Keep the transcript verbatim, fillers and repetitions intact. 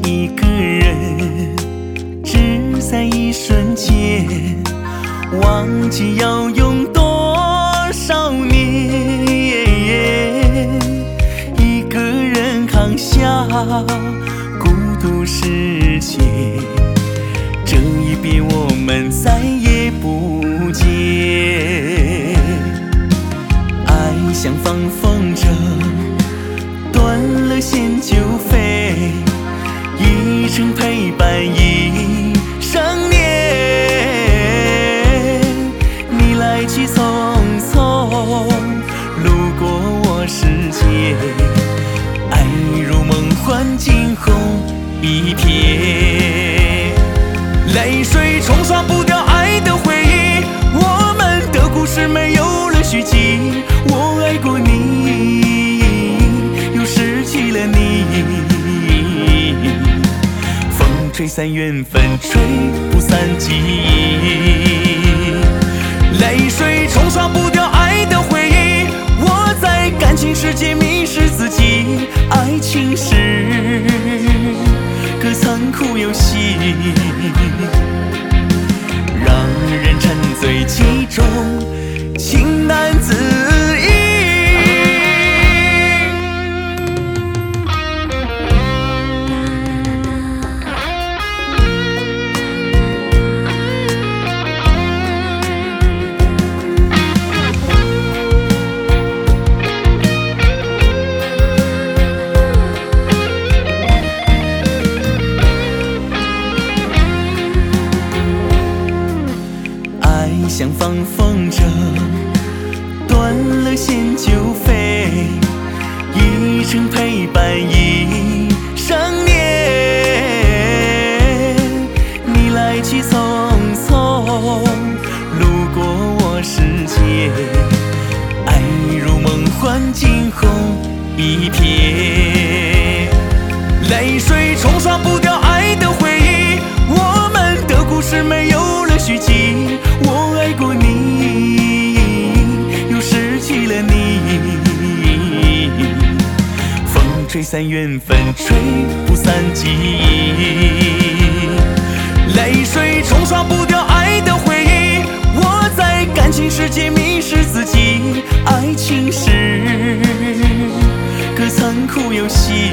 一个人，只在一瞬间，忘记要用多少年。一个人扛下孤独世界，这一别我们再也不见。爱像放风筝，断了线就飞，一程陪伴一生年。你来去匆匆，路过我世界，爱如梦幻惊鸿一瞥。泪水冲刷不掉爱的回忆，我们的故事没有了续集。我爱过你，又失去了你，风吹散缘分，吹不散记忆。泪水冲刷不掉爱的回忆，我在感情世界迷失自己。爱情是个残酷游戏，让人沉醉其中，情难自抑。像放风筝，断了线就飞，一程陪伴一生年。你来去匆匆，路过我世界，爱如梦幻惊鸿一瞥。泪水冲刷不掉爱的回忆，我们的故事没有了续集。我爱过你，又失去了你，风吹散缘分，吹不散记忆。泪水冲刷不掉爱的回忆，我在感情世界迷失自己。爱情是个残酷游戏，